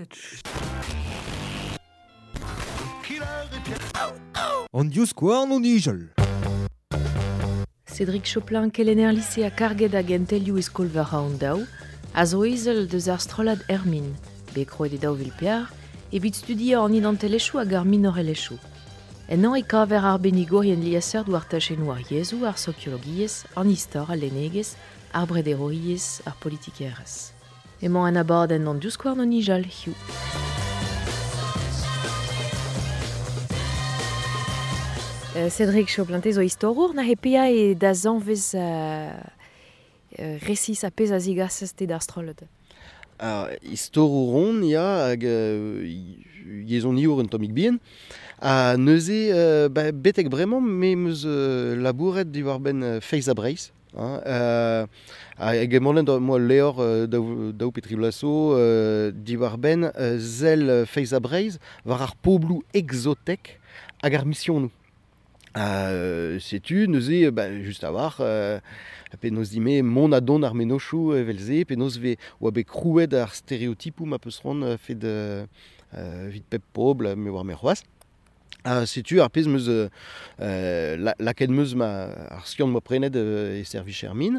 An diouskoar non ijel. Cédric Choplin kelenner lycée a karget a gentelioù eskolver an daou, a zo ezel deus ar strolad Hermine, be kroet e daou vilpear, evit studier an idantelechou hag ar minorelechou. En an e kaver ar benigourien liaser douar tachenou ar yezou, ar sociologiez, an istor, ar lenegez, ar brederoiez, ar politikerez. Emañ an abadenn an diouskoar non ijal, hiou. Cédric Choplin, zo istorour na hepia e da zanvez resis a pez a zigas este d'ar strolad. Istorouron ya hag yezon iour un tomik bien. A neuze betek bremañ me meus labouret diwar ben feiz a breiz. Hag emanen moi lehor daou Petri Blaso diwar ben zel feiz a breiz war ar poblou exotek hag ar mission nou. Setu, neuze, just a war, pe noz dime mon a don ar menochou evelze, pe noz ve oa be krouet ar stereotypou ma peus ron fet vid pep pobl me war me c'hoaz. Setu, ar pez meus laket meus ar skiant ma prenet e servich Hermine.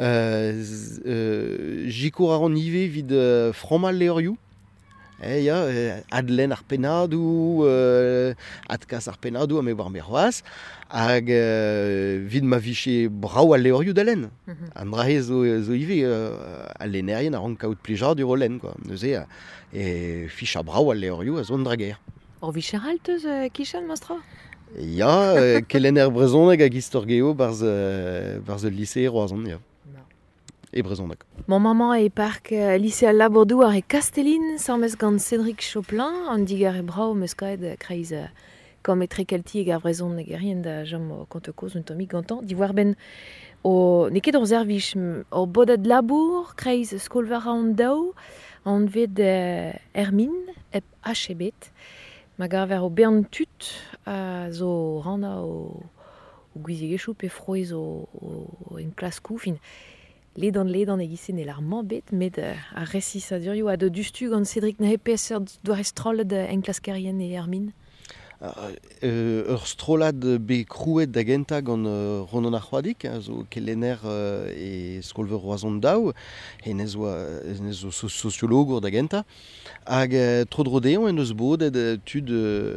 Jikour a ran ive vid fromal leorioù. Adlen ar penadou, adkas ar penadou a me war me c'hoaz, hag vid ma viche brao al leorioù d'alen. An brahe zo ive al lenerien a ran kaout plejar du rolen, quoi. Neuze fich a brao al leorioù a zo an drager. Or vicher alteus kichan, mastra? Ya, kelenner brezhoneg hag istorgeo barz lycée roazhon, ya. E brezhoneg. Mon maman e park lycée al labourdou ar e Castellin, samez gant Cédric Choplin, an digar e brao meus kaet kreiz kom e trekelti eg ar brezhoneg erien da jom o kontekoz un tomik gantan. Diwar ben o ne ket ur servich o bodet labour, kreiz skolvar an daou, an vet Hermine ep hachebet. Ma garver o bern tut zo rana o gwizegechou pe froez o en klaskou fin. Ledan egizen e lar mambet, met a resis a durioù a de dustu gant Cédric na hepes doar e strolad en klaskerien e Hermine. Ur strolad be krouet da genta gant Ronan ar c'hoadik, zo kelenner e skolver roazhon daou, en ez zo sociologour da genta, hag tro deon en eus bodet tud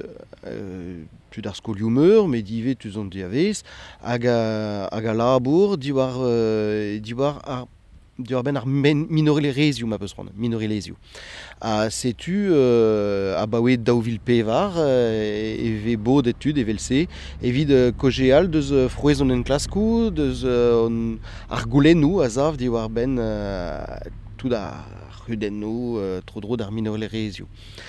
ar skolioù meur, me dive tud an diavez, hag a labour diwar ben ar minorilezioù ma peus ran, minorilezioù. Setu a baouet daouvil pevar e bodet tud evelse, evit kojeal deus frouezon en klaskou, deus ar goulennou a zav diwar ben tout ar rudennou tro d'ar minorilezioù.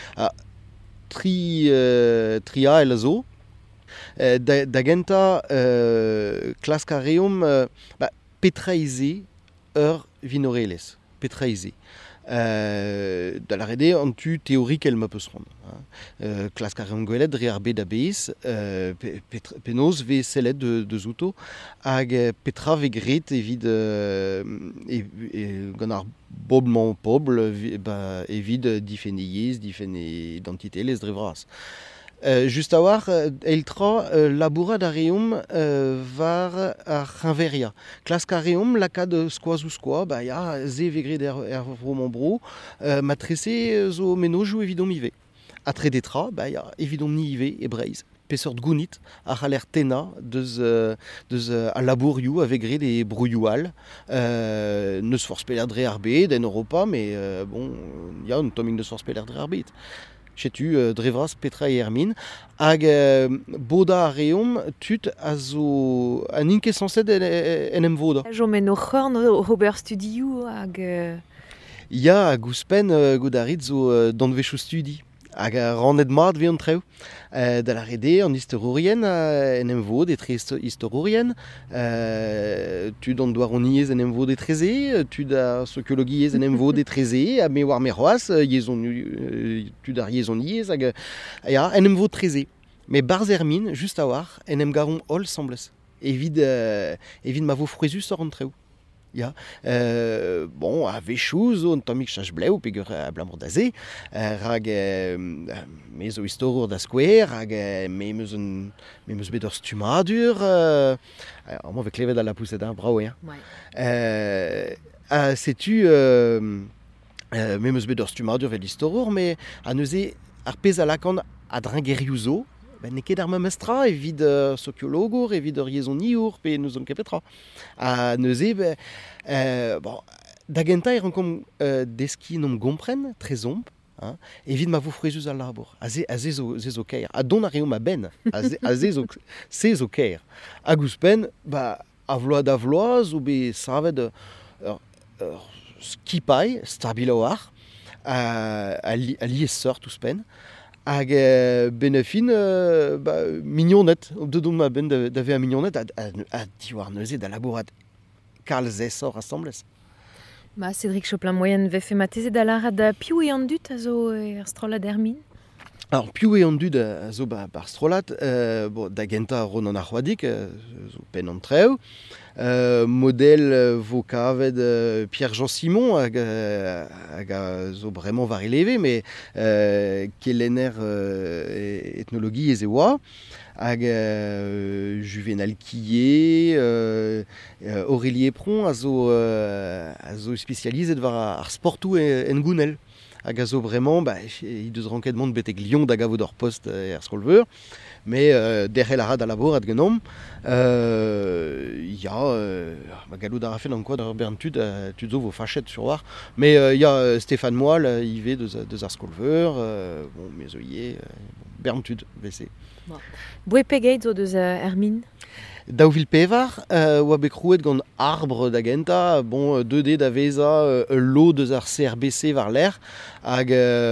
Tria el zo, da genta klaskareom petreize ur vinorelez, petreize. Da la rede an tu teorik el ma peus ron. Klaskareom gwelet dre ar bed a bez, penaos ve sellet de zouto, hag petra ve gret evit gant ar bobman pobl evit difeneiez, difene identitelez dre vras. Just a war, eltra labourad a reom var ar c'hinveria. Klask a reom lakad skoaz ou skoa, ya ze vegret er vroman bro, ma trese zo menojou evidon ive. A tre detra, ya evidon ni ive e breiz. Pesort gounit a c'haller tena deus a labourioù a vegret e brouioù al. Neus forz peler dre ar bet en Europa, mais bon, ya un tomik neus forz peler dre ar bet. Setu drevras Petra e Hermine, hag boda a reom tut a zo an inke sanset en em voda. Jo men o c'horn o ober studioù hag... Ya a gouspen godarit zo danvechou studi. Hag a randet mat ve an treo. Da la rede an istororien en em vod etre istororien, tud an doar on iez en em vod etreze, tud a sociologiez en em vod etreze, a me war me c'hoaz, tud ar yezon iez, hag ya en em vod treze. Me barz Hermine, just a war, en em garon hol semblez. Evit ma vo frouezus or an treo. Ja, bon, a vechou zo un tammig chach bleu pegur a blamor da ze, rag me zo istoror da skouer, rag me meus bet ur stumadur, mo ve klevet a la pousset ar brao, ja. Setu, me meus bet ur stumadur vel istoror, me a neuze ar pez a lakant a dringerioù zo, ne ket ar memestra evit sociologour, evit ur yezoniour, pe nous on kepetra. A neuze, bon, da gentañ rankom deski nom gompren, trezomp, evit ma vo frouezus al labour. A ze zo kaer. A don a reom a ben, a ze zo kaer. Hag ouzpen, a vloaz ou be savet skipai, stabil war, a liez seurt ouzpen, hag benefin mignonnet, dedon ma ben da ve a mignonnet, a diwar neuze da labourat Karl Zessor assemblez. Cédric Choplin moyen vefe ma teze da lara da piou e an dut a zo ar strollad Hermine. Alors, piou e an dut a zo bar strollad, da genta ron an ar c'hoadik, zo pen an treo, model vo kavet Pierre-Jean Simon hag zo bremañ var eleve, me kelenner ethnologie ez e oa, hag Juvenal Quillet, Aurélie Epron a zo spécializet war ar sportou en gounel. Hag a zo bremañ, i deus ranket mont betek lion da gavo d'or post ar skolveur, me derre la rad a labourat genom, ya galou da rafen an koad ar berntud tud zo vo fachet sur war, me ya Stéphane Moal ive deus ar skolveur, bon, me zo ie, berntud vese. Boue pegeit zo deus Hermine? Daouvil pevar, oa bet krouet gant arbre da genta, bon, 2D da veza lo deus ar CRBC var l'air, hag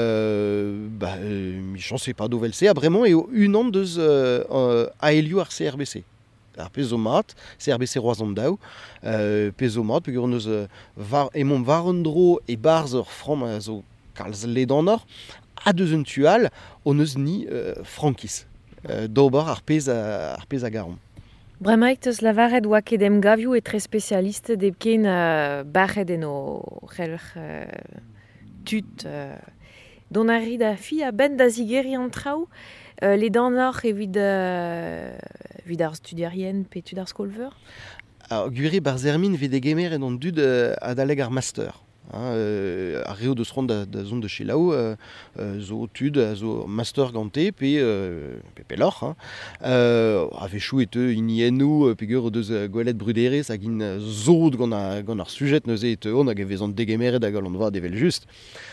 mi chanse pa dovel se, a bremañ eo unan deus aelioù ar CRBC. Ar pezo mat, CRBC roazan daou, pezo mat, pegur neus emon var an dro e barz ur fram a zo kalz ledan or, a deus un tual, o neus ni frankis. D'ober ar pez a garon. Bremaik teus lavaret oa kedem gavioù e tre spécialiste deb ken barret eno c'helc'h tut. Don a rid a fi a ben da zigeri an traoù, le danor evit ar studiarien pe tud ar skolveur? Gure bar zermin ve degemer en an dud a daleg ar master. A reo deus ront da zon de chelaou, zo tud, zo master gante, pe pelor. A vechou iniennou, pegur deus gwelet bruderez hag in zod gant ar sujet neuze on hag e vezant degemeret hag an va devel just.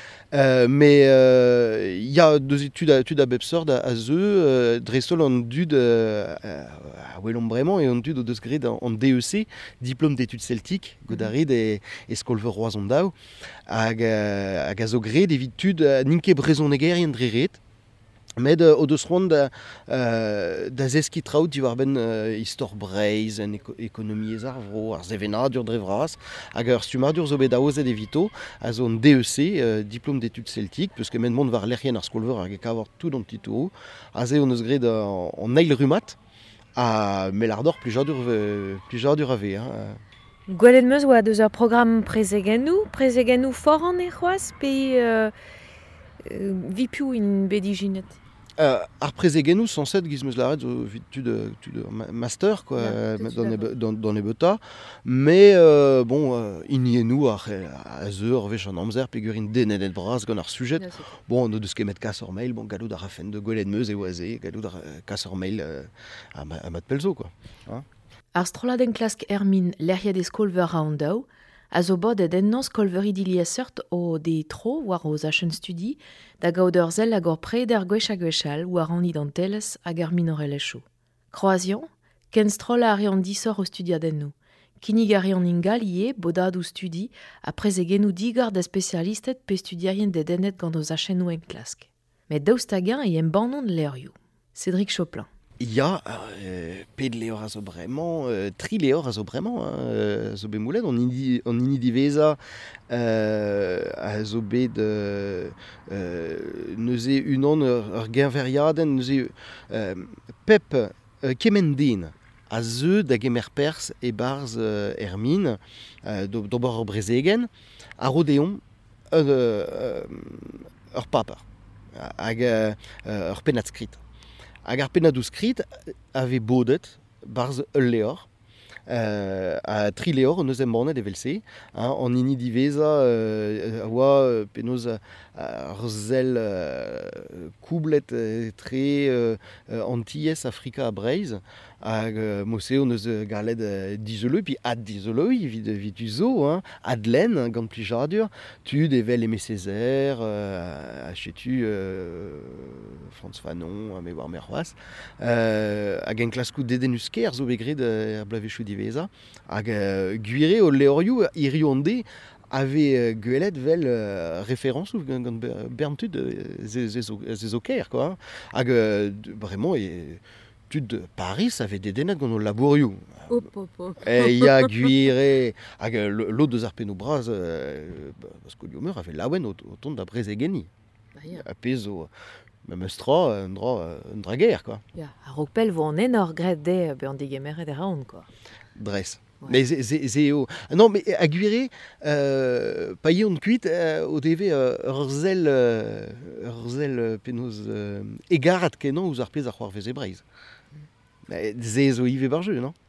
Ya deus tud a bep sord a zeu dresol an dud a welom bremañ e an dud o deus gret an DEC, diplôme d'études celtiques, godarid e skolveur roazon daou, hag a zo gret evit tud ninke brezhonegerien dreret, med o deus ront da zeski traout diwar ben istor breiz, en ekonomie ez ar vro, ar zevenadur dre vras, hag ur stumadur zo bet aozet evito, a zo an DEC, diplôme d'études celtiques, peus ket men mont var lerc'hen ar skolveur hag e kavor tout an titou, a ze o neus gret an eil rumat, a melardor plujadur a ve. Gwelet meus oa deus ur program prezegennou for an e c'hoaz, pe vipiou in bedijinet? Ar prezegennou sanset giz meus laret zo vit tud master quoi, dans e beta, mais bon, iniennou a zeur vech an amzer pegur in denenet bras gant ar sujet. Bon, no deus ket met kas ur mail, bon, galou da rafen de gwelet meus e oaze, galou da kas ur mail a mat pelzo quoi. Ar strolladenn klask Hermine lerc'hiet e skolveur a an daou, a zo bodet ennan skolveuri diliesseurt o de tro war o zachenn studi da gaout zel hag ur preder gwech a gwechal war an idantellez hag ar minorelechou. Kroazian, ken strolla a rean disor o studiadennou. Kinnig a rean ingal ie bodadoù studi a prezegennou digar da spesialistet pe studiarien dedennet gant o zachennou en klask. Met daoustagin e em banon lerioù. Cédric Choplin. Ya, ped leor a zo bremañ, tri leor a zo bremañ, zo bet moulet, on ini diveza a zo bet neuze unan ur genveriadenn, neuze pep kemendin a zeu da gemer pers e barz ermin, d'ober brezegen, a rodeon ur papar, hag ur pennad skrit. Hag ar pennadou skrit ave bodet barz ul leor, a 3 leor on eus embannet evel-se, an ini diveza a oa penaos ar zel koublet tre Antilles, Afrika a Breizh, hag mosse on eus galet dizoleu, pi ad dizoleu evit uzo, ad len gant plijadur, tud evel Aimé Césaire, achetu Frantz Fanon, me war merc'hoaz, hag en klaskout dedenus ker zo begret ar blavechou diveza, hag gwire o leorioù irionde ave gwelet vel référence ou gant berntud ze zo ker, quoi. Hag vraiment tud Paris avait des denet gant o labourioù. Ya gwire hag l'o deus ar pennoù braz parce que liomer avait laouen o tont da brezegeni. A pezo même stra un dra guerre, quoi. Ya, a ropel vo an enor gret de be an digemeret er aon, quoi. Dres. Ouais. Mais zéo. Non, mais à Guiré, pas y on cuite au TV Rzel penos égarat kenan ou arpez à croire vez breiz. Zézo Yves Barjeux, non?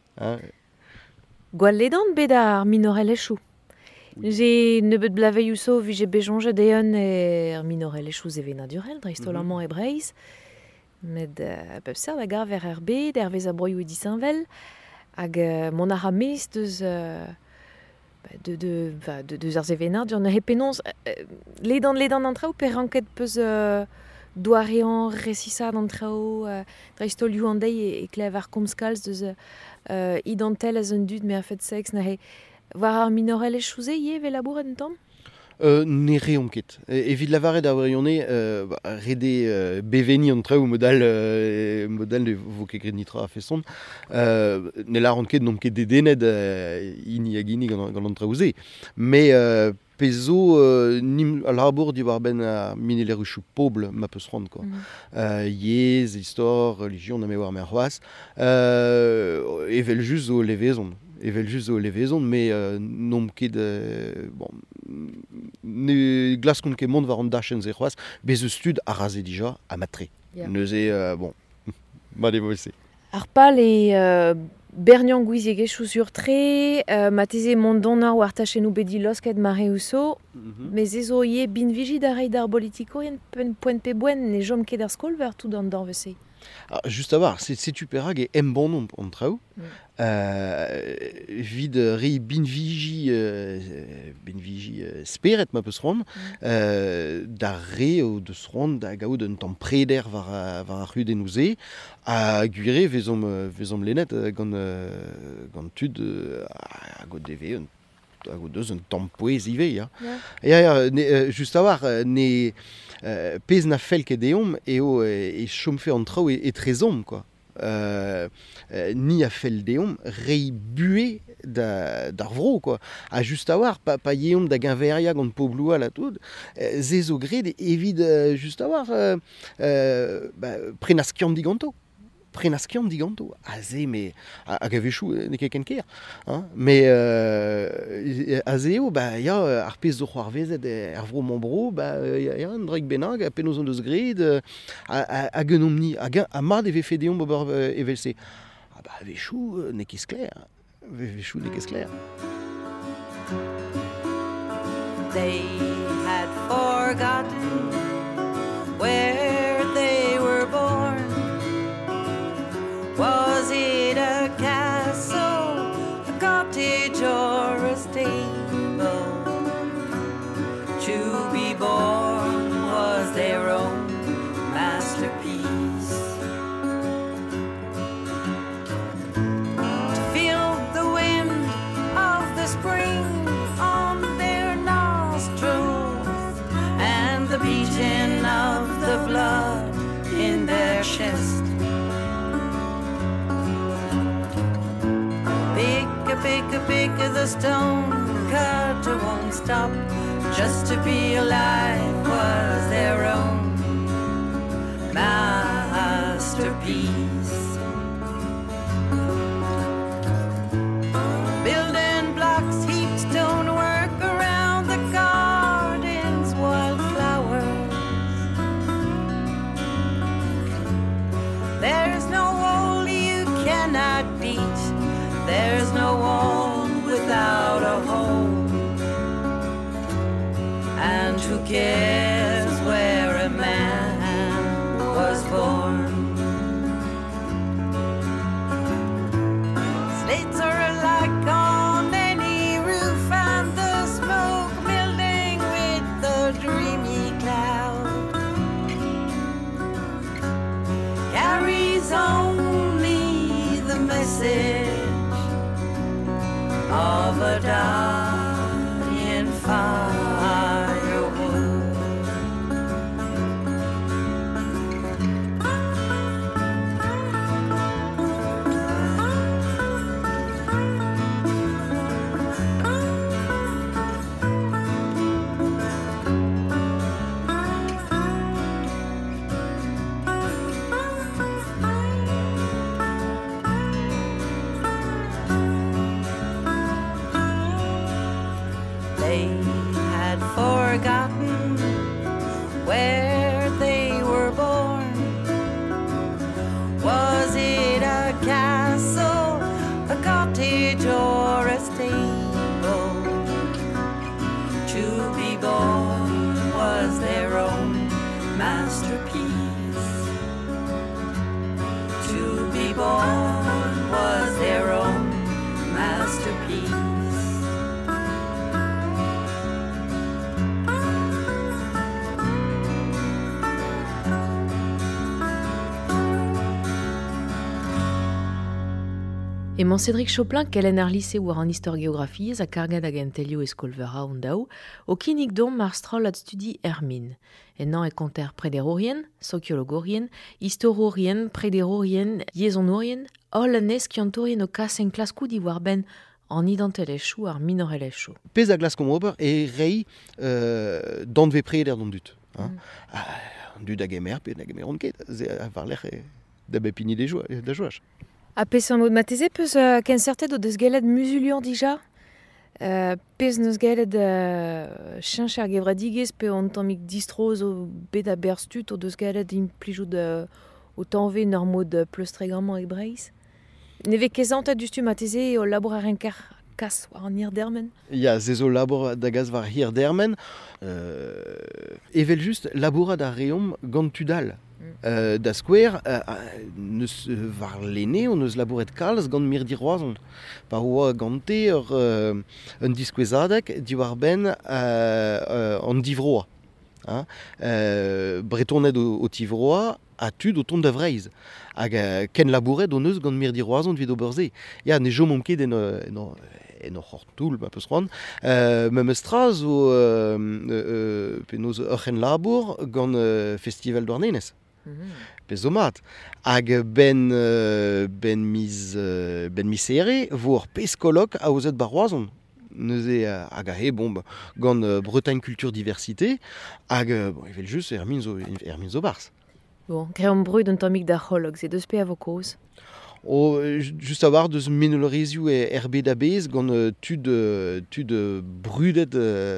Gwalledant bet ar minorel-echou. J'ai nebeut blaveiou so vi j'ai bejonge deon er minorel-echou zeve naturel, dreistolaman e Breizh. Med pep ser da gar ver er bet, er vez a broioù e disinvel. Hag mon ar amez deus ar zevenad, j'en ai penons ledan antraoù per ranket peus douarian resisad antraoù dreistolioù an dei e klev ar komskalz deus idantel az un dud me a fet sex na he war ar minorel-echou ze ie ve labouret un tamm? Ne reom ket. Evit lavaret a vrionne rede beveni an traoù modal ne vo ket gret nitra a feson. Ne laran ket nom ket dedened ini hag ini gant an traoù ze. Me pezo nim a labour di war ben a minelerushoù pobl ma peus rand, quoi. Yez, histoire, religion, na me war merc'hoaz. Evel just zo levezon. Evel just zo levezon, me nom ket bon, ne glaskont ket mont war an dachen ze c'hoaz, bez eus stud a raze dija a matre. Neuze, bon, ma devolse. Ar pal e bernian gwizegechou sur tre, mateze mondonor war tachenou bedi losket mare ouso, mais ezo ie bin vijid a reid ar politikoien poent pe boen ne jom ket ar skol ver tout an dorvese. Just a war, setu perag e embanon an traoù, vid rei bin viji speret ma peus rand, da re o deus rand da gaout un tamm preder war ar rudennoù ze, a gwire vezom lennet gant tud a god deve a god deus un tamm poez ive, ya. Ya, just a war, ne pez na fel ket deom eo e chomfe an traoù e trezom, quoi. Ni a fel deom rei bue d'ar vro, quoi. A just a war, pa yeom da genveria gant pobloua la tout, zezo gred evit just a war prenaskiant diganto. Prenaskiant diganto. A ze, me a gavechou ne ket ken ker. Me a zeo, ya ar pez zo c'hoar vezet er vro membro, ya an dreg benag, a penaos an deus gred, a genom ni, a mad eve fe deom ober evelse. A vechou ne kez kler. Vechou ne kez kler. They had forgotten where they were born. Was it a castle, a cottage, or a stable? To be born was their own masterpiece. To feel the wind of the spring on their nostrils and the beating of the blood in their chest. Bigger the stone cutter won't stop. Just to be alive was their own masterpiece. on without a home. And who cares where a man was born? Slates are alike on any roof, and the smoke building with the dreamy cloud carries only the message of a dying firewood. They had forgotten where they were born. Was it a castle, a cottage, or a stable? To be born was their own masterpiece. To be born was their own masterpiece. Et mon Cédric Choplin, qu'elle ar lycée war an histoire-géographie, a kargad hag entelio e skolvera on daou, o kinnig dom mar stroll ad studi Hermine. Et non e konter prederorien, sociologorien, historiorien, prederorien, liaisonnorien, ol an eskiantorien o kas en klaskou di war ben an idantelechou ar minorelechou. Pez a glas ober e rei dont ve preder dont dut. Dut hag emer, pe hag emer on ket, var l'er da bepini da joaj. A pez an mod mateze peus ken certet o deus gelet musulion dija? Pez neus gelet chench ar gevradigez pe an tammik distroz o bet a berstut o deus gelet implijout o tanve nor mod pleustregamant e breiz. Neve kezant a dustu mateze o labour ar enkar kas war an hirdermen? Ya, zezo labour da gaz war hirdermen. Evel just labourad ar reom gant tudal. Da skouer, neus war lene o neus labouret kalz gant mirdi roazon. Pa oa gante un diskouezadek di war ben an divroa. Bretoned o tivroa a tud o tont da vreiz. Hag ken labouret o neus gant mirdi roazon vid o beurze. Ya, ne jo momket en o c'hortoul, ma peus roan. Mem estraz o penaos ur c'hen labour gant festival d'Ornenez. Pez o mat. Hag ben misere vor peskolok a ozet bar roazon. Neuze hag a he gant Bretagne Culture Diversité hag evel just Hermine zo bars. Bon, kreom brud un tammik da c'holog, se deus pe a vo koz? Just a war deus menolorezioù RB da bez gant tud brudet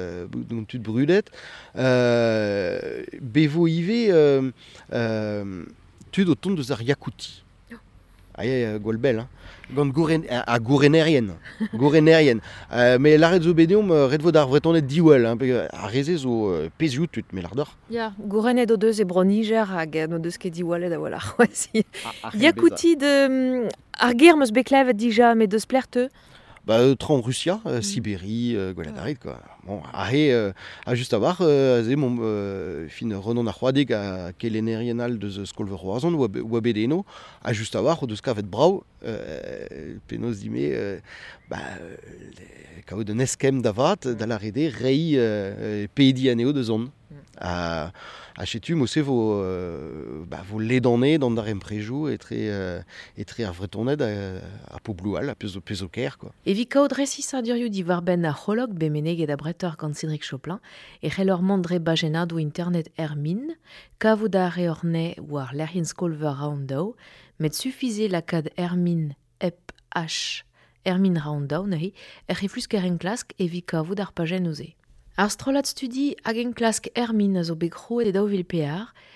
bevo ive tud o tont deus ar Yakouti. Aie gwell bel, gant gourenerien. Me l'arret zo bedeom red vo d'ar vretonet diwall, a reze zo peziout tut, me lardor. Ya, gourenet o deus e bro Niger hag no deus ket diwallet a wala. Yakouti de ar ger meus beklevet dija, me deus plerte? Tran Russia, Sibérie, gwelladarit, quoi. Bon, a just a war, ze mon fin renon a c'hoadeg a kelenerienal deus skolver roazon oa bedeno, a just a war o deus kavet brau, penaos dime, kaout un eskem da vat, da la rede rei pedi aneo de zon. A chetu mose vo ledane d'an dar emprejou etre ar vretoned a pobloual, a peus o ker, quoi. Evit kaout resis ar dirioù di war ben ar c'holog bemeneget a bretor gant Cédric Choplin e c'hellor mandre bajenad o internet Hermine, kavout a reorne war l'erien skolver raondao, met sufize lakad Hermine Hermine raondao nahi, flus keren klask evit kavout ar pajen oze. Ar strollad studi hag en klask Hermine a zo bekroet e daouvil pear,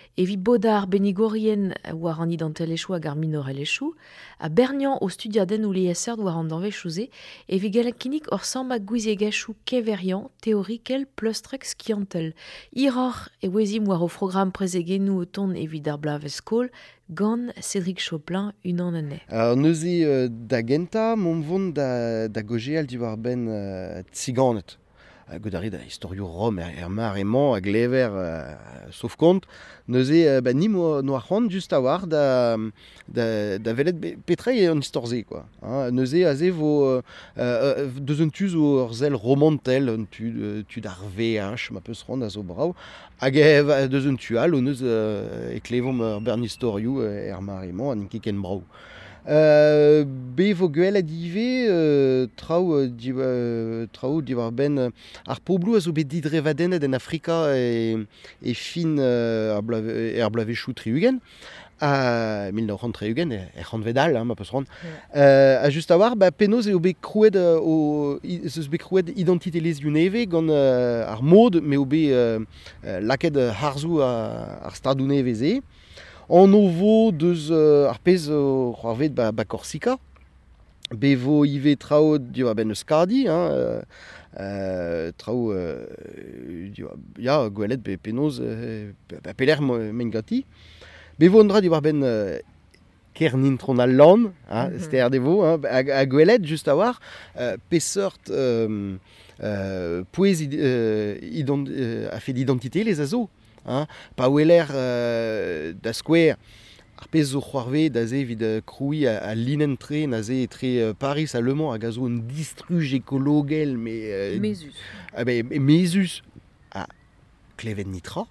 Evi bodar benigorien war an idantelechou hag ar minorelechou, a Bernian au studiaden ou l'ISR war an danvechouze, evi galakinik or samba gouiziegachou keverian, théoriquel plus trex kiantel. Iror e wezim war au programme prezegenou auton evi dar blaveskol, gant Cédric Choplin unan ane. Neuze da genta, mon vont da gogeal diwar ben tsiganet. Godari da historio rom mar emañ a glever sauf kont, neuze nim no ar c'hant just a war da velet petrei an istorze, quoi. Neuze aze vo deus un tuz o ur zel romantel, un tud ar VH, ma peus ran a zo brau, hag deus un tual o neus e klevom ur bern historio mar emañ an keken brau. Bevo gwell a dive trao diwar ben ar poblou a zo bet didrevadennet en Afrika e fin ar blavechou triugen a 1930 e c'hanvedal, ma peus ran. A just a war, penoz eo bet krouet identitelez yuneve gant ar mod, me o bet laket harzou ar stadouneve ze. En ovo deus ar pez c'hoarvet ba Korsika. Bevo ive trao diwar ben eus kardi, trao gwelet be penoz peler mengati. Bevo andra diwar ben kernin tron al lan, steer devo, a gwelet just a war, peseurt pouez a fait d'identité les azo. Pa weler da skouer ar pez zo c'hoarvet da ze vid kroui a linentre na ze etre Paris a Le Mans hag a zo un distruj ekologel Mezus. Mezus a klevet nitra.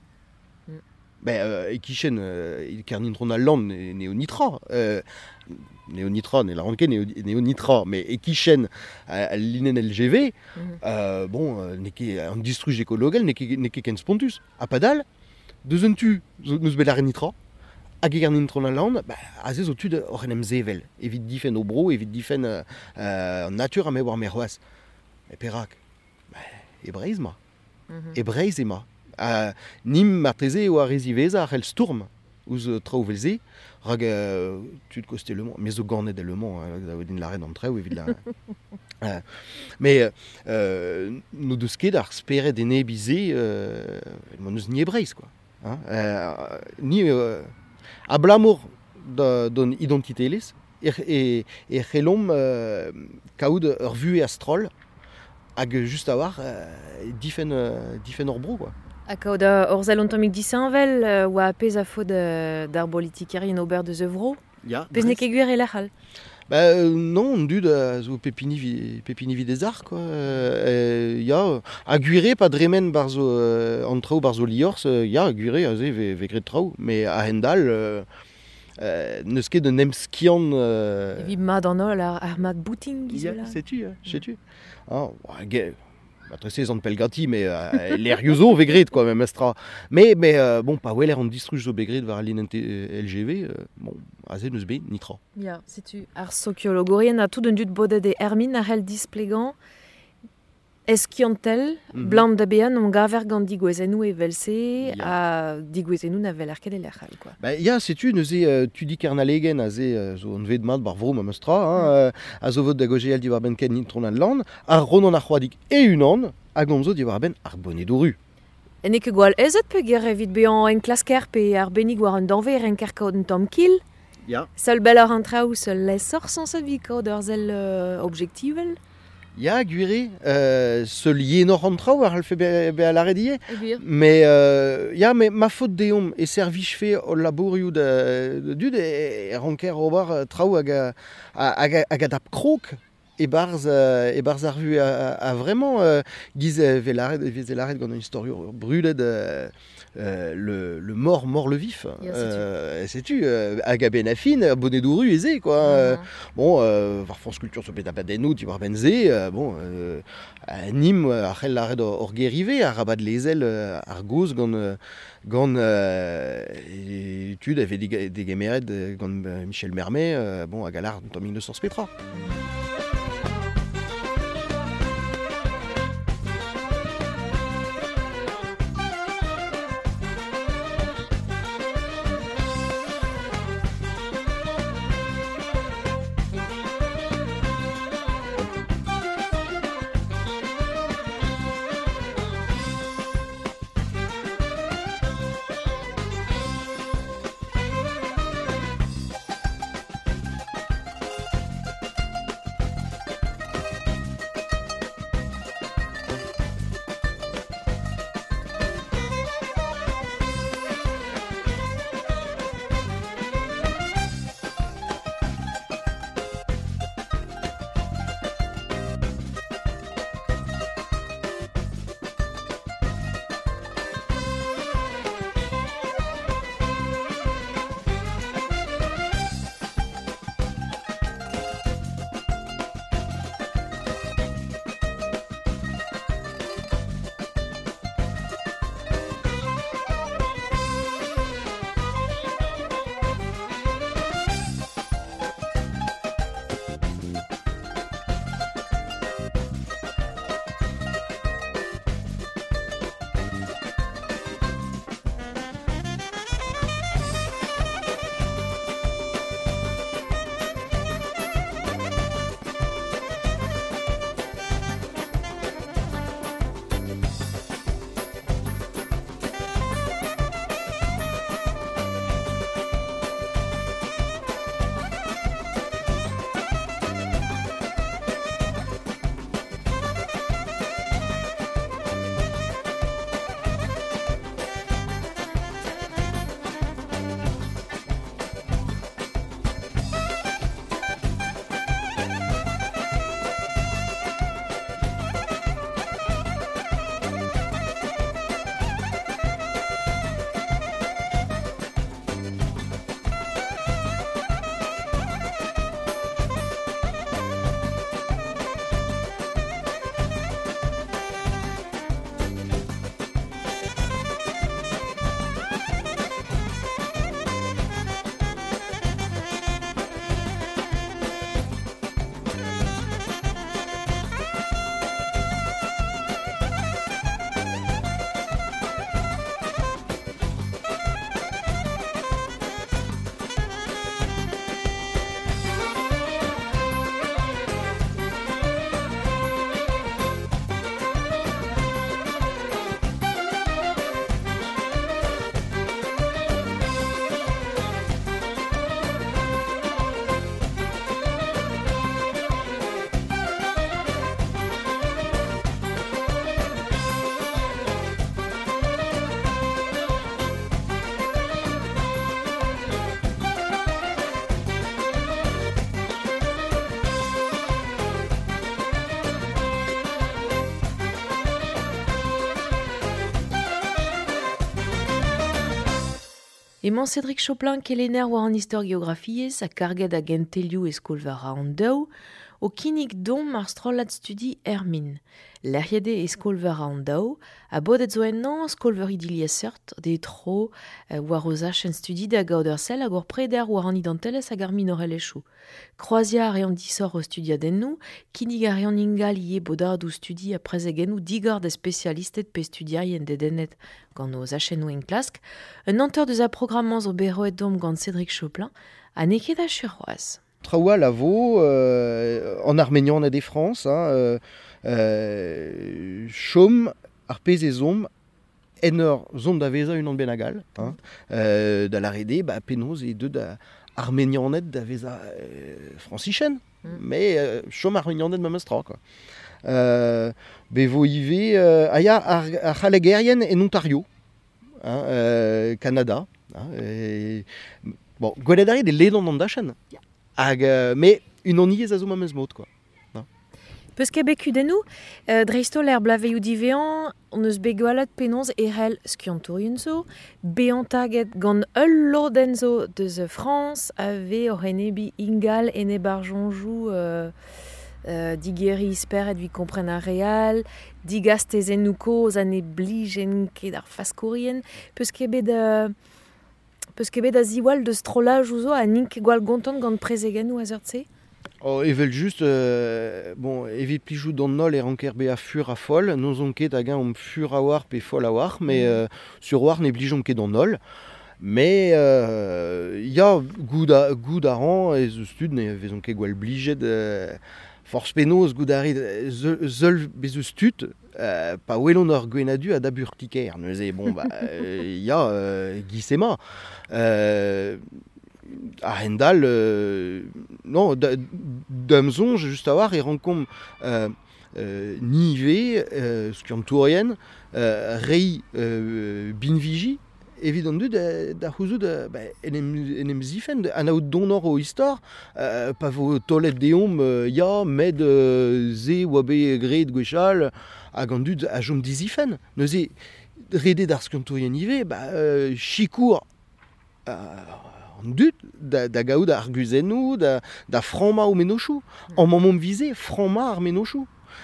E kichen kernin tron al land neo nitra. Neo nitra, ne la ranke neo nitra, mais e kichen a linen LGV, ne ket an distruj ekologel ne ket ken spontus. A padal, deus un tu neus belare nitra, hag e kernin tron al land, a ze zo tud or en em zevel, evit difen o bro, evit difen natur a me war merroaz. E perak, e breiz ma. E breiz ema. Nim marteze o a reziveza ar el stourm, ouz traovelze, rag tud koste Le Mans, me zo ganet e Le Mans, da wedin lare d'an treo evit la... Mais no deus ket ar speret en ebize, mo neus ni e breiz, quoi. Ni a blamour don identitelez, e c'hellom kaout ur vu astrol, hag just a war difen ur bro, quoi. Ha kaout ur zel ontomik disanvel, oa pez a fo d'ar politikari en ober de zevro? Pez ne ket gwir e lachal? Non, dud a zo pepini vid ar, quoi. A gwire pa dremen bar zo an trao bar zo liorz, a gwire a ze ve gret trao, me a hendal neus ket un emskian... Evi mad an ol ar mad bouting gizola? Setu. Trese an pelgati, mais l'air yuzo ve gret, quoi, même estra. Mais bon, pa weler an distruj zo begret var linent LGV, bon, a ze neus bet nitra. Ya, setu. Ar sociologorien a tout d'un dud bodet e hermin ar hel displegan, eskiantel, blant da bean on gaver gant digwezenou e velse, a digwezenou na vel ar ket e lechal, quoi. Setu, neuze tu di kernalegen a ze zo an vet mat bar vrom am eustra, a zo vod da gogeal diwar ben ken nitron an land, ar ronan ar c'hoadik e unan, hag omzo diwar ben ar bonnet doru. En eke gwal ezet pe ger evit bean en klaskerp e ar benig war an danver en kerkaod en tom kil? Seul bel ar an traoù seul les sor sans sa vi kaod ur zel objektivel? Gwire, seul yenor an traoù ar alfe be a lare die. Mais ma faute deom e servich fe o labourioù dud e ranker ober traoù hag a dap krok e barz ar vu a vraiment giz vez elaret gant an historio brulet le mort le vif. Sais-tu, hag a ben a fin, bonnet douru eze, quoi. Bon, var France Culture so bet a badennoù diwar ben ze, bon, nim ar c'hell laret ur gerive, ar rabad lezel ar goz gant tud ave degemeret gant Michel Mermet, bon, hag a lar en 1900 petra. Emañ Cédric Choplin kelenner war an histoire-geographiez a karget a gentelioù e skolvara an daou, o kinnig dom ar strollad studi Hermine. Lerriede e skolvara an daou, a bodet zo ennan skolver idiliesert de tro war o zachenn studi da gaout ur sel hag ur preder war an idantelez hag ar minorelechou. Kroazia a rean disor o studiadennou, kinnig a rean ingal ie bodadoù studi a prezegennou digor de spécialistet pe studiaien dedennet gant o zachennou en klask, un anteur deus a programmans o beroet dom gant Cédric Choplin, a neket a churroaz. Traoua lavo en arménian et des France, chom ar pezh zom enor zom da veza unan benagal, da la rede penaos e deud arménianet da veza francichen, mais chom arménianet ma mestra quoi. Bevo ive aya ar c'halegherien en Ontario, Canada. Bon, gwelet ari de ledon an dachen. Mais une oniez a zo ma mezmot, quoi. Peus ket bekudennou, dreisto l'er blaveioù divean, on eus begoalat penonz erel skiantourien zo, beantaget gant ul loden zo deus France, ave or enebi ingal ene barjonjou digeri isperet vi kompren ar real, digastezenouko oz ane blijen ket ar faskourien, peus ket bet a ziwal de strolaj ouzo a nink gwal gonton gant prezegennou a zertse? Oh, evel just, bon, evit plijou d'an nol e ranker be a fur a fol, non on ket hag an fur a war pe fol a war, mais sur war ne blijon ket d'an nol. Mais ya goud a ran e zo stud ne vezon ket gwal blijet force penaos goud a red zeul bez eus stud, pa welon ur gwenadu a da burtiker, neuze, bon, ya gisema. A Rendal, non, d'amzonj just a war e rankom nive, skiantourien, rei binviji, evit an dud da c'houzout enem zifen, an aout donor o istor, pa vo tolet deom ya med ze oabe gred gwechal, hag an dud a jom dizifen. Neuze, redet ar skiantourien nive, chikour, an dud, da gaout ar guzennou, da franma o menochou. An mamom vize, franma ar menochou.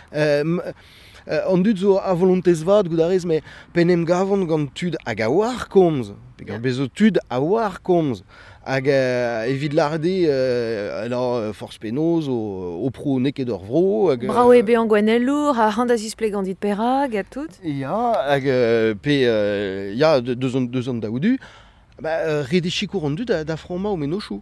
An dud zo a volontez vat gout arez, me penem gavon gant tud hag a war komz, pe gant bezo tud a war komz, hag evit larde force penaos o pro neket ur vro. Brao ebe an gwenellour, a c'hant da zisple gant dit perag, a tout. Ya, hag pe ya deus an daoudu, rede chikour an dud da franma o menochou.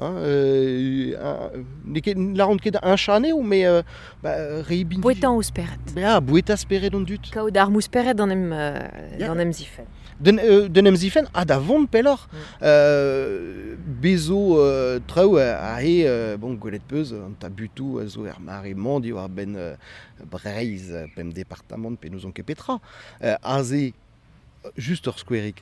La ront ket un chaneo, mais reibin... Bouetan ousperet. Boueta speret an dud. Kaout ar mousperet d'an em zifen. Den em zifen, da vont pelor. Bezo traoù a bon, gwelet peus, an ta butou a zo er mare mandi war ben breiz pem departament pe nous on ket petra. Aze, just ur skouerik.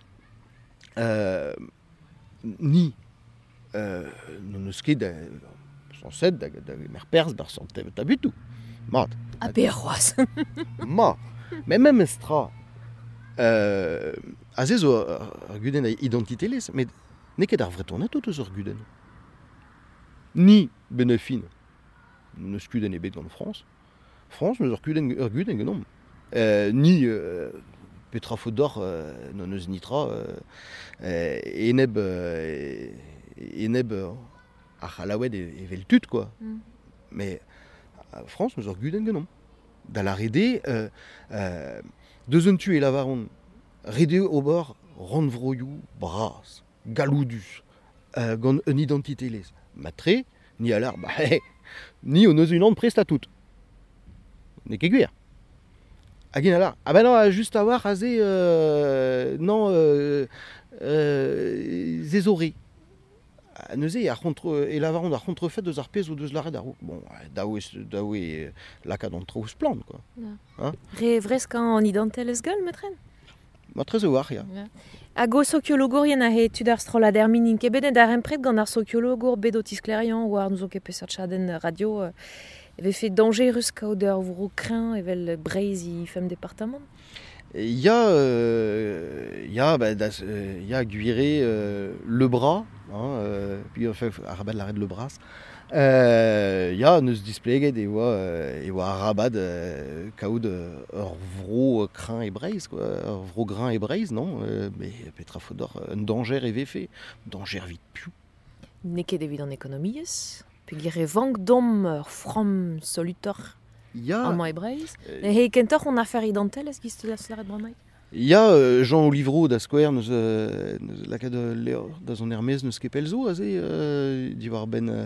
Ni non eus ket son set da mer perz bar son ta butou. Mat. A berroaz. Ma. Mais même estra. Aze zo ar guden a identitelez, met ne ket ar vretournet out eus ur guden. Ni benefin, neus guden ebet gant France. France neus ur guden genom. Ni petra fodor non eus nitra eneb ar c'halawed evel tud, quoi. Mais France neus ur guden genom. Da la rede, deus un tu e lavaron, rede ober randvroioù bras, galoudus, gant un identitelez. Matre, ni alar, ni o neus un an prestatout. Ne ket gwir. Hag in alar, non, just a war aze, non, zezore. Neuze, e lavaron ar contrefet deus ar pez ou deus lare darou. Bon, daou e lakad an traouz plan, quoi. Re vresk an idantelez gall, metren? Matre zo war, ya. Hag o sociologorien a he tud ar strolad Hermine ket bedet ar empret gant ar sociologor bedotis klerian war nous o ket peseurt chaden radio evel fait dangerus kaout ur vro kreñv evel breiz i fem departament. Il y a Guiré le bras, puis enfin Arabad l'arrêt de le bras. Il y a neus displeget et wa Arabad kaout vro crin et braise quoi, vro grain et braise non, mais petra fodor un danger et fait, danger vite piou. Neket evit an ekonomiez, pe gire vank dom from solutor Il y a an e breiz. Ne kentor on affaire idantel ez gist la slaret bromai. Il y a Jean Olivreau da Square neus lakad da zon hermez neus kepelzo diwar ben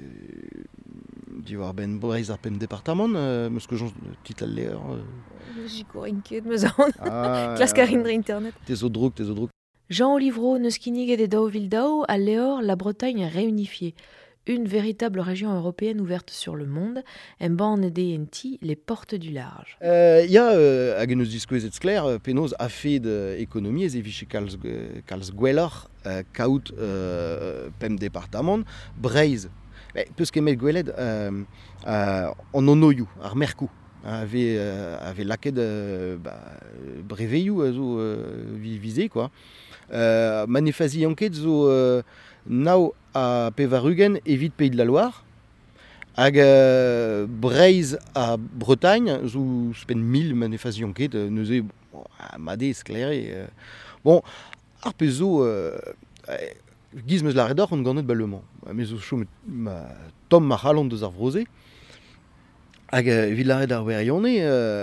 breiz ar pen departament meus que Jean titel leer. J'y cours inquiet meus an. Klas karin dre internet. Te zo drouk. Jean Olivreau neus kinniget e dao vildao a leor la Bretagne réunifiée. Une véritable région européenne ouverte sur le monde, en ban EDNT, les portes du large. Il y a hag eus diskouezet skler penoz a fait d'économie et viché kalz gwellor kaout pem département breiz. Peus kemet gwelled an onoioù ar merkou. Ave laket breveioù a zo vize quoi. Manefazi anket zo nao a Pevarugen evit Pays de la Loire hag breiz a Bretagne zo spen 1000 manefazi anket neuze made sklere. Bon, ar pezo giz meus la redor on ganet ballement. Mais zo chom tom ma c'halon deus ar vroze. Hag evit la redor werionne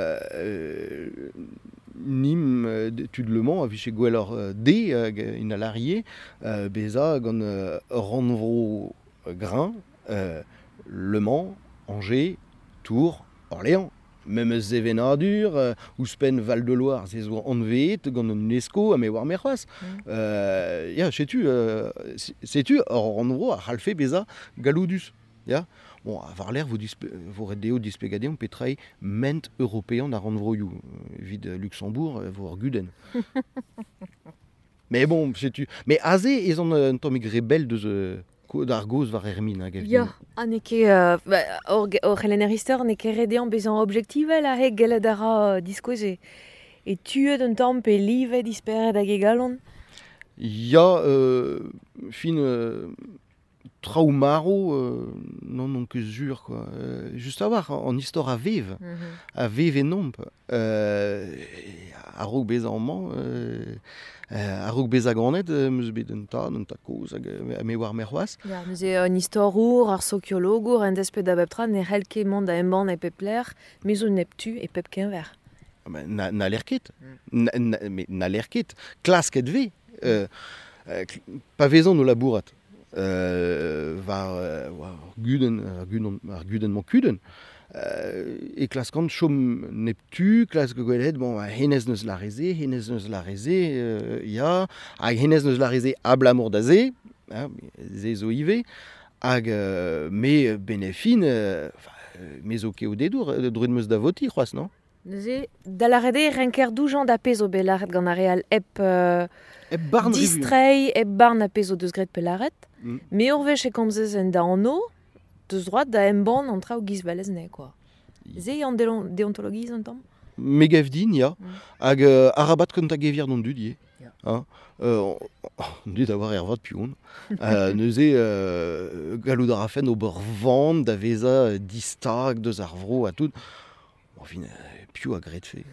nim tudlemont a viché gwellor D in alarié beza gant ranvro grain Le Mans, Angers, Tours, Orléans. Même zevenadur ouspen Val-de-Loire ze zo anvet gant an UNESCO a me war merc'hoaz. Ya, setu or ranvro a c'halfe beza galoudus. Ya. Bon, a var l'air vo redeo dispegadeon petrae ment européen ar ranvroioù. Vid Luxembourg, vo guden. Mais bon, setu. Mais aze ez an tomig rebel deus d'ar goz var Hermine hag Ya, aneke or helenerister neke redean bezan objektivel a heg gelet ara diskoze. Et tuet un tamm pe livet disperet hag egalon. Ya, fin traumaro non que zur quoi. Juste à voir en histoire à vivre et nomp à rouk bez en man a rouk bez a granet meus bet un ta koz a me war merc'hoaz. Ya, meus an historiour ar sociologour en despet da beptra ne c'hellke mont a emban e pepler mezo neptu e pep kenver. Na l'air ket. Na l'air ket. Klas ket ve. Pa vezan no labourat. Var guden man kuden. E klaskant chom neptu, klask gwelet, bon, henez neus la reze, ya, hag henez neus la reze a blamour da ze zo ive, hag me benefin, me zo keo dedour, druid meus da voti, c'hoaz, non? Ze, da la rede renker doujan da pezo belaret gant a real barn distrei barn a pezo deus gret pelaret, me urvech e komzez en da anno, deus droit da emban an trao giz balez ne, quoi. Ze an deontologiz an tamm? Megev din, ya, hag arabat kont a gevir non dudie. Dud a war ervat pion. Neuze galou da rafen ober vant da veza distag deus ar vro a tout. Bon, fin, piou a gret fe.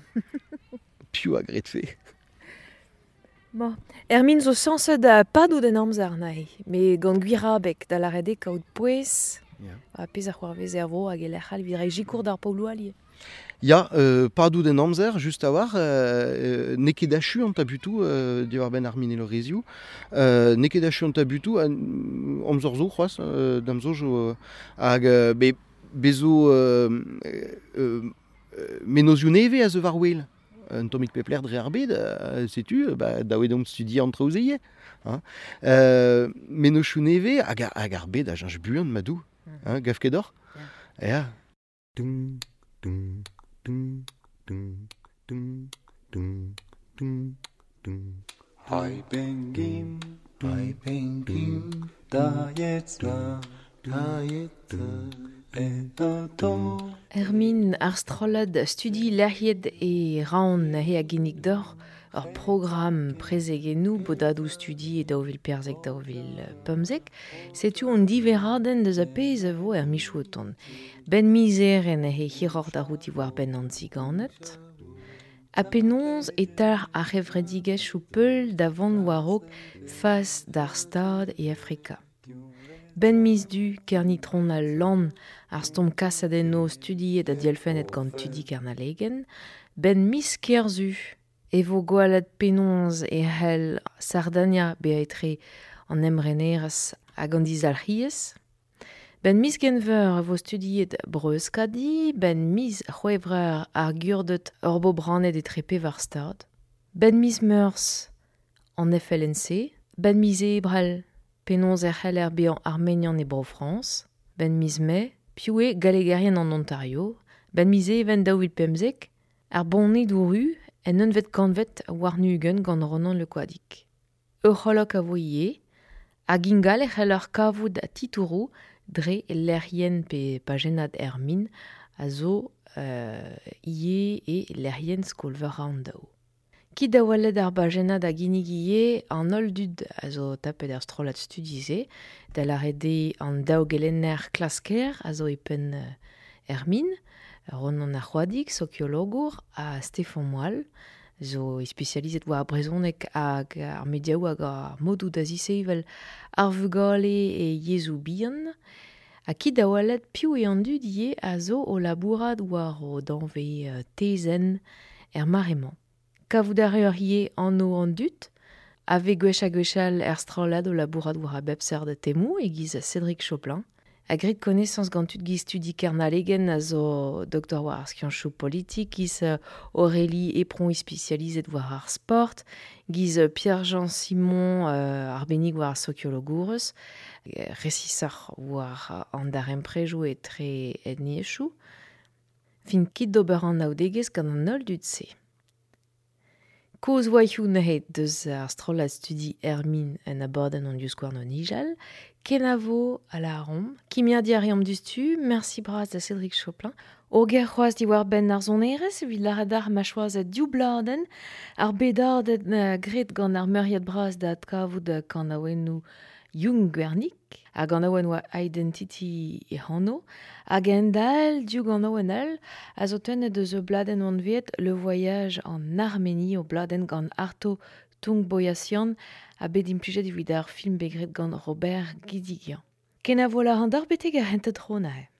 Bon, Hermine zo sanset pa do den amzer nahi, me gant gwira bek da la rede kaout pouez, a pez ar c'hoarvez ervro hag e lec'hal vidre jikour d'ar paoulou ali. Ya, padou den amzer, just a war, neket achu an tabutou, diwar ben ar minelorizioù, neket achu an tabutou, amzor zo c'hoaz, damzo jo, hag bezo menozioù neve a ze var wel. Un tomik pepler dre ar bed, setu, da oe dont studi an traouzeye. Menozioù neve hag ar bed a janj buan madou, gav ket or. Ya. Hai pengim, da jetzt la, et to. Hermine ar strolad studi lerhiet e raon he a genig d'or ur program prezegenou bodadou studi e daouvil perzek daouvil pemzek, setu on diveraden deus a pez a vo michou oton. Ben mizeren he hiror da rout ivoar ben an ziganet. A penonz etar a revredigez ou peul da vant warok fas d'ar stad e Afrika. Ben mis du kernitron al lan ar stom kasadeno studiet a dielfenet gant tudi kernalegen, ben mis kerzu evo goalat penonz e hel Sardania beetre an emreneras hag an dizalc'hiez. Ben mis genveur vo studiet breuskadi, ben mis c'hoevreur ar gurdet ur bo branet e trepe var stad. Ben mis meurs an FLNC, ben mis ebrel penonz hel er bean Armenian e bro France, ben mis me, piou galégarien en Ontario, ben mis even daouvil pemzek, ar bonnet douru en unvet kanvet war nugen gant ronan le koadik. Eurolok a voie, a gingal e c'hell ur kavout a titourou dre lerien pe pagenad min a zo ie e lerien skolver an dao. Ki da walet ar bagenad a ginig ie an ol dud a zo tapet ar strolat studize, da la rede an dao gelenner klasker a zo epen min, ronan ar c'hoadik, sociologour, a Stéphane Moal, zo specializet war brezonek hag ar mediaou hag ar modou da ziseivel ar vugale e yezou bihan, a ki da walet piou e an dud ie a zo o labourad war o danve tezen marement. Kavout ar ur ie an o an dud, ave gwechal er strolad o labourad war a bepser de temou e giz Cédric Chopin, a grit connaissance gant tud giz studi kernalegen a zo doktor war ar skianchou politik, giz Aurélie Epron spécializet war ar sport, giz Pierre-Jean Simon ar benig war ar sociologourez, resisar war an dar emprejou e tre etniechou, fin kit d'ober an naudegez gant an ol dud se. Koz waioù nehet deus ar strolad studi min en abordan an diouskouarn an Nijal, ken a vo a la rom, kimia diariam dustu, merci bras da Cédric Chopin, o ger c'hoaz di war ben ar zonerez, evit la radar ma choaz a diou bladen, ar bedardet gret gant ar meuriad bras da kavout kan a ouennou Young Gwernik, hag an aouen oa Identity e Hanno, hag endal, diou gant aouen al, a zo tennet deus o bladen an viet le voyage en Arménie o bladen gant Arto Tung Boyassian, a bet implijet evit ar film begret gant Robert Guédiguian. Ken a vo la an dar beteg a hentet rona e.